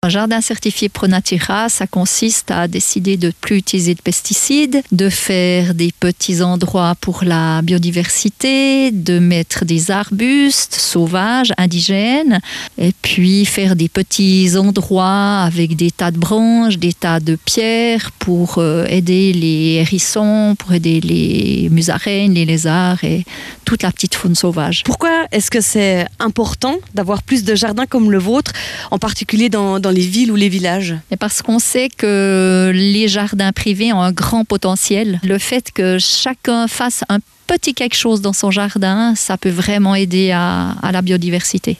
Un jardin certifié ProNatura, ça consiste à décider de ne plus utiliser de pesticides, de faire des petits endroits pour la biodiversité, de mettre des arbustes sauvages, indigènes, et puis faire des petits endroits avec des tas de branches, des tas de pierres pour aider les hérissons, pour aider les musaraignes, les lézards et toute la petite faune sauvage. Pourquoi est-ce que c'est important d'avoir plus de jardins comme le vôtre, en particulier dans les villes ou les villages? Et parce qu'on sait que les jardins privés ont un grand potentiel. Le fait que chacun fasse un petit quelque chose dans son jardin, ça peut vraiment aider à la biodiversité.